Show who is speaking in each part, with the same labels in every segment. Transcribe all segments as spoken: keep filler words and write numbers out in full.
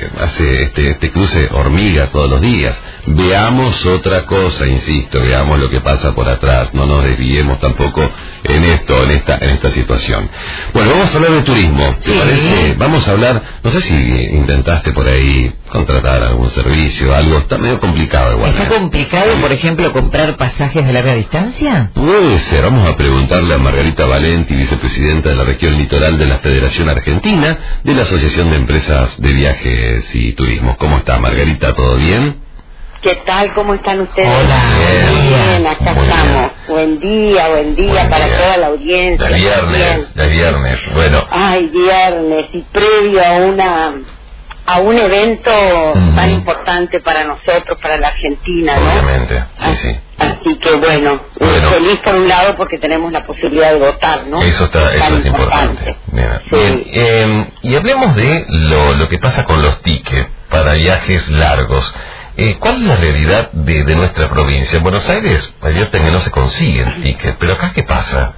Speaker 1: hace este, este cruce hormiga todos los días. Veamos otra cosa, insisto, veamos lo que pasa por atrás, no nos desviemos tampoco en esto, en esta, en esta situación. Bueno, vamos a hablar de turismo, ¿te
Speaker 2: sí.
Speaker 1: parece? Vamos a hablar, no sé si intentaste por ahí contratar algún servicio, algo, está medio complicado igual.
Speaker 2: ¿Está complicado, por ejemplo, comprar pasajes de larga distancia?
Speaker 1: Puede ser, vamos a preguntarle a Margarita Valenti, vicepresidenta de la región litoral de la Federación Argentina de la Asociación de Empresas de Viajes y Turismo. ¿Cómo está, Margarita? ¿Todo bien?
Speaker 3: ¿Qué tal? ¿Cómo están ustedes?
Speaker 2: Hola.
Speaker 3: Muy bien, acá
Speaker 1: Muy
Speaker 3: estamos.
Speaker 1: bien.
Speaker 3: Buen día, buen día
Speaker 1: Buen
Speaker 3: para
Speaker 1: día.
Speaker 3: toda la audiencia.
Speaker 1: De viernes, de viernes, bueno.
Speaker 3: Ay, viernes, y previo a una a un evento
Speaker 1: Uh-huh.
Speaker 3: tan importante para nosotros, para la Argentina, ¿no?
Speaker 1: Obviamente, sí, sí.
Speaker 3: Así que bueno,
Speaker 1: Bueno.
Speaker 3: feliz por un lado porque tenemos la posibilidad de votar, ¿no?
Speaker 1: Eso está, eso
Speaker 3: Tan
Speaker 1: es importante. Bien,
Speaker 3: Sí.
Speaker 1: bien, eh, y hablemos de lo, lo que pasa con los tickets para viajes largos. Eh, ¿Cuál es la realidad de, de nuestra provincia? En Buenos Aires, advierten que no se consiguen tickets, pero acá ¿qué pasa?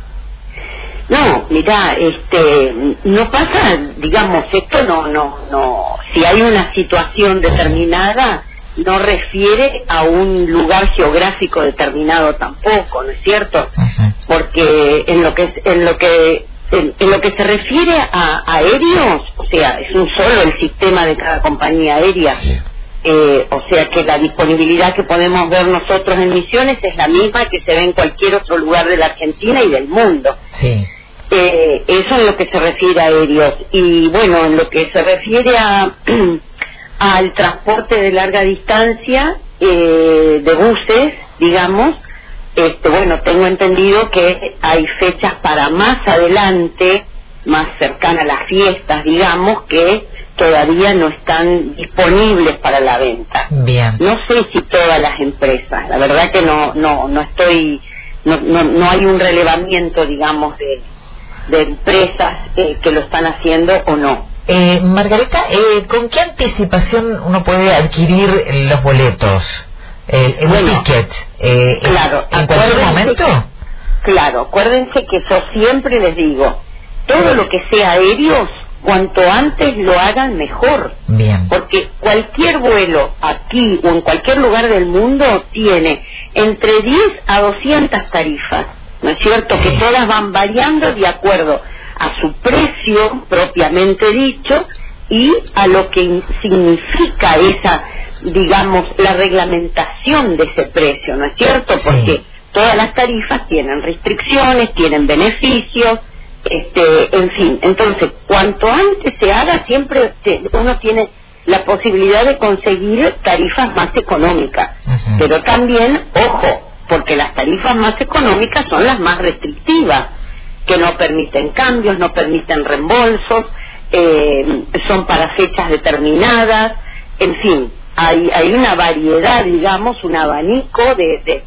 Speaker 3: No, mira, este, no pasa, digamos, esto no, no, no, si hay una situación determinada, no refiere a un lugar geográfico determinado tampoco, ¿no es cierto?
Speaker 2: Uh-huh.
Speaker 3: Porque en lo que, en lo que, en, en lo que se refiere a, a aéreos, o sea, es un solo el sistema de cada compañía aérea.
Speaker 1: Sí.
Speaker 3: Eh, o sea que la disponibilidad que podemos ver nosotros en Misiones es la misma que se ve en cualquier otro lugar de la Argentina y del mundo.
Speaker 2: Sí.
Speaker 3: Eh, eso en lo que se refiere a aéreos. Y bueno, en lo que se refiere a al transporte de larga distancia, eh, de buses, digamos, este, bueno, tengo entendido que hay fechas para más adelante, más cercana a las fiestas, digamos, que todavía no están disponibles para la venta.
Speaker 2: Bien.
Speaker 3: No sé si todas las empresas, la verdad que no no no estoy, no no, no hay un relevamiento, digamos, de, de empresas eh, que lo están haciendo o no.
Speaker 2: Eh, Margarita, eh, ¿con qué anticipación uno puede adquirir los boletos? El, el
Speaker 3: Bueno,
Speaker 2: ticket. Eh,
Speaker 3: claro,
Speaker 2: ¿En cualquier
Speaker 3: acuérdense-
Speaker 2: momento?
Speaker 3: Claro, acuérdense que yo siempre les digo, todo lo que sea aéreos, cuanto antes lo hagan mejor.
Speaker 2: Bien.
Speaker 3: Porque cualquier vuelo aquí o en cualquier lugar del mundo tiene entre diez a doscientas tarifas, ¿no es cierto?
Speaker 2: Sí.
Speaker 3: Que todas van variando de acuerdo a su precio propiamente dicho y a lo que in- significa esa, digamos, la reglamentación de ese precio, ¿no es cierto?
Speaker 2: Sí.
Speaker 3: Porque todas las tarifas tienen restricciones, tienen beneficios, este, en fin. Entonces, cuanto antes se haga, siempre te- uno tiene la posibilidad de conseguir tarifas más económicas.
Speaker 2: Ujú.
Speaker 3: Pero también, ojo, porque las tarifas más económicas son las más restrictivas, que no permiten cambios, no permiten reembolsos, eh, son para fechas determinadas, en fin, hay, hay una variedad, digamos, un abanico de, de,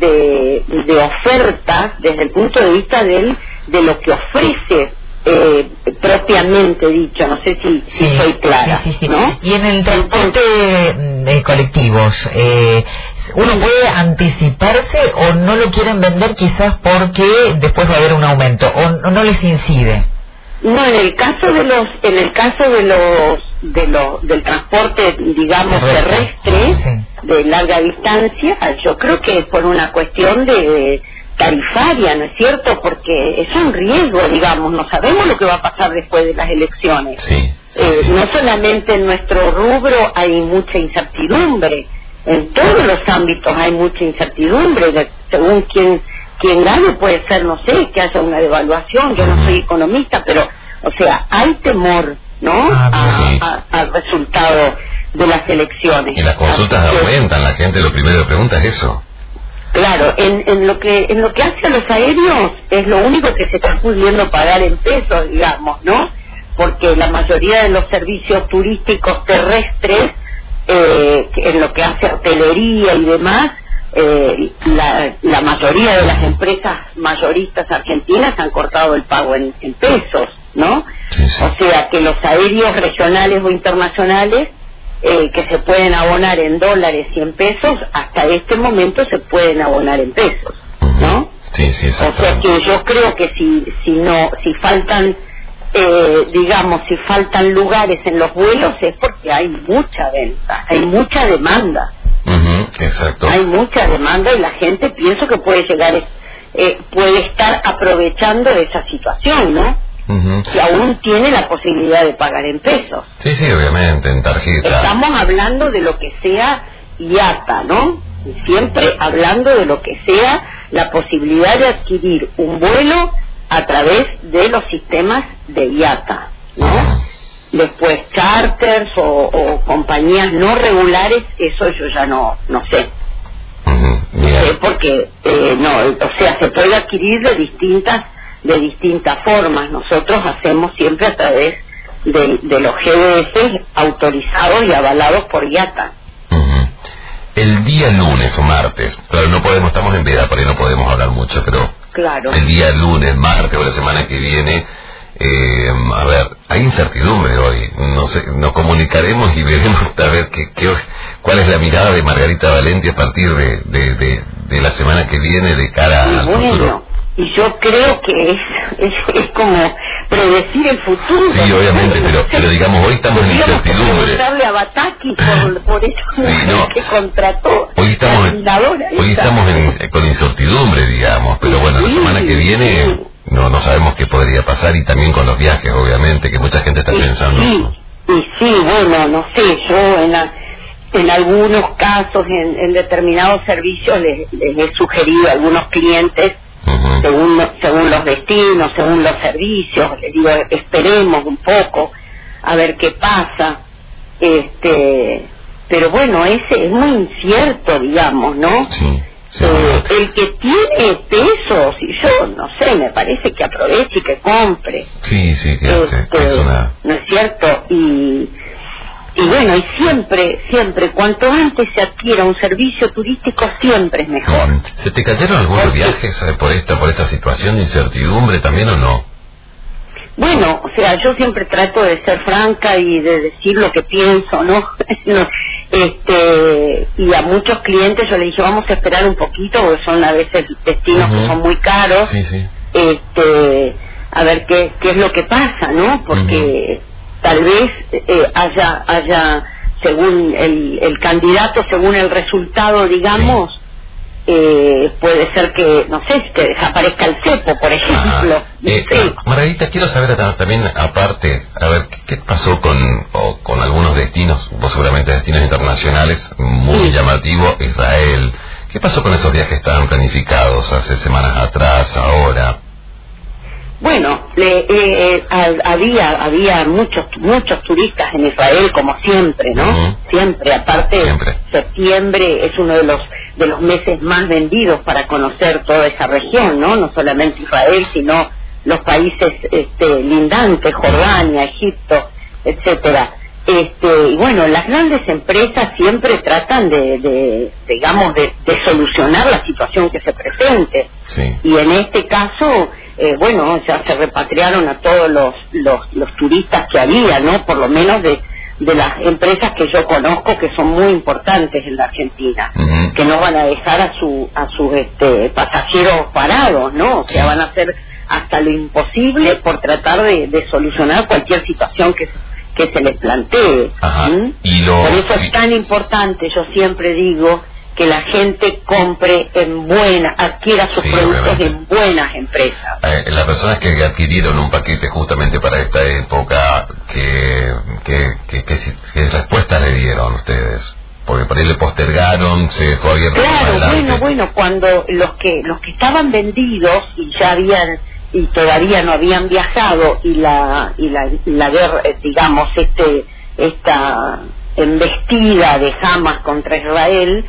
Speaker 3: de, de ofertas desde el punto de vista del, de lo que ofrece eh, propiamente dicho, no sé si, si
Speaker 2: Sí,
Speaker 3: soy clara,
Speaker 2: sí, sí, sí.
Speaker 3: ¿no?
Speaker 2: Y en el transporte de, de colectivos, eh, ¿uno puede anticiparse o no lo quieren vender quizás porque después va a haber un aumento o no, no les incide?
Speaker 3: No, en el caso de los, en el caso de los, de los, del transporte, digamos,
Speaker 2: Terrestre.
Speaker 3: terrestre,
Speaker 2: Sí.
Speaker 3: de larga distancia, yo creo que es por una cuestión de tarifaria, ¿no es cierto? Porque es un riesgo, digamos, no sabemos lo que va a pasar después de las elecciones.
Speaker 1: Sí. sí,
Speaker 3: Eh,
Speaker 1: sí.
Speaker 3: no solamente en nuestro rubro hay mucha incertidumbre, en todos los ámbitos hay mucha incertidumbre, de- según quien, quien gane puede ser, no sé, que haya una devaluación, yo no soy economista, pero, o sea, hay temor, ¿no?,
Speaker 2: Ah,
Speaker 3: a-
Speaker 1: sí.
Speaker 3: a- al resultado de las elecciones.
Speaker 1: Y las consultas
Speaker 3: Así que,
Speaker 1: aumentan, la gente lo primero que pregunta es eso.
Speaker 3: claro, en, en lo que en lo que hace a los aéreos es lo único que se está pudiendo pagar en pesos, digamos, ¿no? Porque la mayoría de los servicios turísticos terrestres, eh, en lo que hace a hotelería y demás, eh, la, la mayoría de las empresas mayoristas argentinas han cortado el pago en, en pesos, ¿no?
Speaker 1: Sí, sí.
Speaker 3: O sea que los aéreos regionales o internacionales eh, que se pueden abonar en dólares y en pesos, hasta este momento se pueden abonar en pesos, ¿no?
Speaker 1: Sí, sí,
Speaker 3: O sea
Speaker 1: exactamente.
Speaker 3: que yo creo que si si no si faltan eh, digamos, si faltan lugares en los vuelos es porque hay mucha venta, hay mucha demanda.
Speaker 1: Uh-huh, exacto.
Speaker 3: Hay mucha demanda y la gente pienso que puede llegar, eh, puede estar aprovechando esa situación, ¿no?
Speaker 1: Uh-huh.
Speaker 3: Que aún tiene la posibilidad de pagar en pesos.
Speaker 1: Sí, sí, obviamente, en tarjeta.
Speaker 3: Estamos hablando de lo que sea I A T A, ¿no? Siempre hablando de lo que sea la posibilidad de adquirir un vuelo a través de los sistemas de I A T A, ¿no?
Speaker 1: Uh-huh.
Speaker 3: Después charters o, o compañías no regulares, eso yo ya no no sé.
Speaker 1: Uh-huh.
Speaker 3: No sé porque, eh, no, o sea, se puede adquirir de distintas de distintas formas. Nosotros hacemos siempre a través de, de los G D S autorizados y avalados por I A T A.
Speaker 1: Uh-huh. El día lunes o martes, claro, no podemos, estamos en veda, por ahí no podemos hablar mucho, pero
Speaker 3: claro.
Speaker 1: El día lunes, martes o la semana que viene, eh, a ver, hay incertidumbre hoy, no sé, nos comunicaremos y veremos a ver qué, qué, cuál es la mirada de Margarita Valenti a partir de, de, de, de la semana que viene de cara
Speaker 3: y
Speaker 1: al
Speaker 3: bueno,
Speaker 1: futuro.
Speaker 3: Y yo creo que es, es, es como predecir el futuro.
Speaker 1: Sí, obviamente, pero, pero digamos, hoy estamos en incertidumbre.
Speaker 3: Preguntarle a Bataki por, por esa
Speaker 1: Sí,
Speaker 3: mujer
Speaker 1: no.
Speaker 3: que contrató.
Speaker 1: Hoy estamos, en, hoy estamos en, con incertidumbre, digamos, pero bueno, la semana que viene no no sabemos qué podría pasar y también con los viajes, obviamente, que mucha gente está
Speaker 3: y
Speaker 1: pensando.
Speaker 3: Sí, y sí, bueno, no sé, yo en, la, en algunos casos, en, en determinados servicios, les, les he sugerido a algunos clientes,
Speaker 1: Uh-huh.
Speaker 3: según, según los destinos, según los servicios, les digo, esperemos un poco a ver qué pasa, este, pero bueno, ese es muy incierto, digamos, ¿no?
Speaker 1: Sí, sí,
Speaker 3: eh, el que tiene pesos, y yo no sé, me parece que aproveche y que compre.
Speaker 1: sí, sí, que,
Speaker 3: Este,
Speaker 1: que es una...
Speaker 3: ¿no es cierto? Y y bueno, y siempre, siempre, cuanto antes se adquiera un servicio turístico, siempre es mejor.
Speaker 1: ¿Se te cayeron algunos
Speaker 3: Porque,
Speaker 1: viajes eh, por esta por esta situación de incertidumbre también o no?
Speaker 3: bueno, o sea, yo siempre trato de ser franca y de decir lo que pienso, ¿no? No, este y a muchos clientes yo les dije, vamos a esperar un poquito, porque son a veces destinos
Speaker 1: Uh-huh.
Speaker 3: que son muy caros,
Speaker 1: Sí, sí.
Speaker 3: este a ver qué, qué es lo que pasa, ¿no? Porque... Uh-huh. Tal vez eh, haya, haya según el, el candidato, según el resultado, digamos, sí. eh, puede ser que, no sé, que desaparezca el cepo, por ejemplo.
Speaker 1: Ah, eh, sí. Margarita, quiero saber también, aparte, a ver, ¿qué pasó con, o, con algunos destinos, vos seguramente destinos internacionales, muy sí. llamativos, Israel? ¿Qué pasó con esos viajes que estaban planificados hace semanas atrás, ahora?
Speaker 3: Bueno, le, eh, eh, había había muchos muchos turistas en Israel, como siempre, ¿no? Uh-huh. Siempre, aparte
Speaker 1: siempre.
Speaker 3: Septiembre es uno de los de los meses más vendidos para conocer toda esa región, ¿no? No solamente Israel, sino los países este, lindantes, Jordania, Egipto, etcétera. Este, y bueno, las grandes empresas siempre tratan de, de digamos, de, de solucionar la situación que se presente.
Speaker 1: Sí.
Speaker 3: Y en este caso, eh, bueno, ya se repatriaron a todos los, los, los turistas que había, ¿no? Por lo menos de, de las empresas que yo conozco que son muy importantes en la Argentina, uh-huh. que no van a dejar a su a sus este, pasajeros parados, ¿no? O sea, van a hacer hasta lo imposible por tratar de, de solucionar cualquier situación que que se les plantee.
Speaker 1: ¿Mm? Y lo...
Speaker 3: Por eso es tan importante, yo siempre digo, que la gente compre en buena, adquiera sus sí, productos obviamente. en buenas empresas.
Speaker 1: Eh, las personas que adquirieron un paquete justamente para esta época, ¿qué que, que, que, que respuestas le dieron ustedes? Porque por ahí le postergaron, se dejó abierto.
Speaker 3: Claro, bueno, bueno, cuando los que los que estaban vendidos y ya habían y todavía no habían viajado y la y la, la guerra, digamos, este esta embestida de Hamas contra Israel,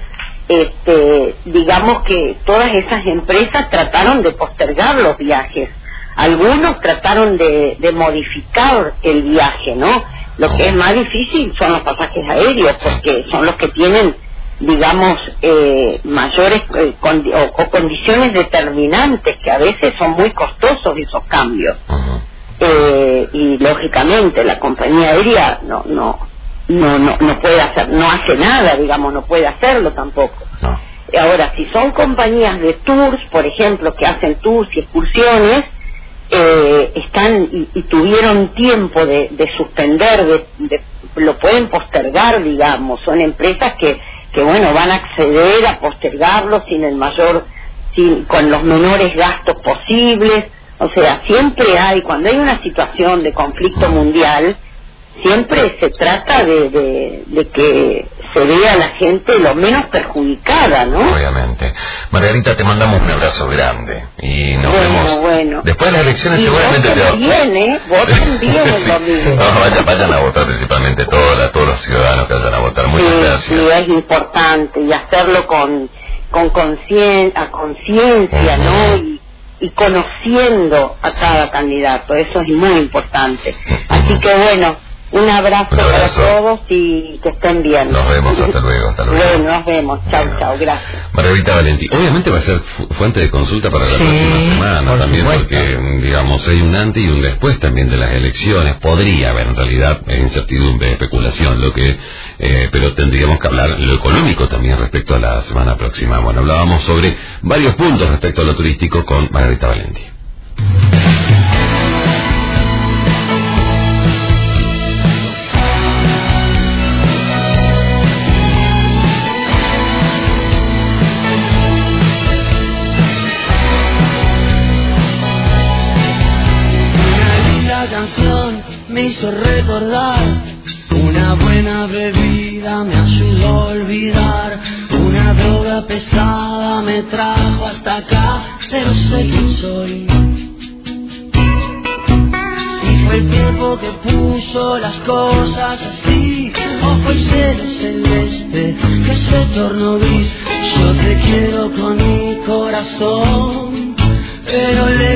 Speaker 3: este digamos que todas esas empresas trataron de postergar los viajes. Algunos trataron de, de modificar el viaje, ¿no? Lo que es más difícil son los pasajes aéreos, porque son los que tienen, digamos, eh, mayores eh, condi- o, o condiciones determinantes, que a veces son muy costosos esos cambios. Uh-huh. Eh, y lógicamente la compañía aérea no no no no no puede hacer, no hace nada, digamos, no puede hacerlo tampoco. No. Ahora, si son compañías de tours, por ejemplo, que hacen tours y excursiones, eh, están y, y tuvieron tiempo de, de suspender, de, de, lo pueden postergar, digamos, son empresas que, que bueno, van a acceder a postergarlo sin el mayor, sin, con los menores gastos posibles. O sea, siempre hay, cuando hay una situación de conflicto mundial, siempre se trata de, de, de que se vea a la gente lo menos perjudicada, ¿no?
Speaker 1: Obviamente. Margarita, te mandamos un abrazo grande y nos
Speaker 3: bueno,
Speaker 1: vemos.
Speaker 3: Bueno.
Speaker 1: Después de las elecciones
Speaker 3: y
Speaker 1: seguramente te
Speaker 3: voten bien, ¿eh? Voten bien el domingo.
Speaker 1: No, vayan, vayan a votar principalmente todos, todos los ciudadanos que vayan a votar. Muchas
Speaker 3: sí,
Speaker 1: gracias.
Speaker 3: Sí, es importante y hacerlo con con conciencia, a conciencia,
Speaker 1: uh-huh.
Speaker 3: ¿no? Y, y conociendo a cada candidato, eso es muy importante. Así que bueno, un abrazo,
Speaker 1: un abrazo
Speaker 3: para todos y que estén bien.
Speaker 1: Nos vemos, hasta luego, hasta luego.
Speaker 3: Bueno, nos vemos, chao, bueno. chao, gracias.
Speaker 1: Margarita Valentí, obviamente va a ser fu fuente de consulta para la
Speaker 2: sí,
Speaker 1: próxima semana
Speaker 2: por
Speaker 1: también,
Speaker 2: supuesto.
Speaker 1: Porque digamos hay un antes y un después también de las elecciones. Podría haber, en realidad, es incertidumbre, especulación, lo que, eh, pero tendríamos que hablar lo económico también respecto a la semana próxima. Bueno, hablábamos sobre varios puntos respecto a lo turístico con Margarita Valentí.
Speaker 4: Me hizo recordar, una buena bebida me ayudó a olvidar, una droga pesada me trajo hasta acá, pero sé quién soy. Si fue el tiempo que puso las cosas así, o fue el cielo celeste que se tornó gris, yo te quiero con mi corazón, pero le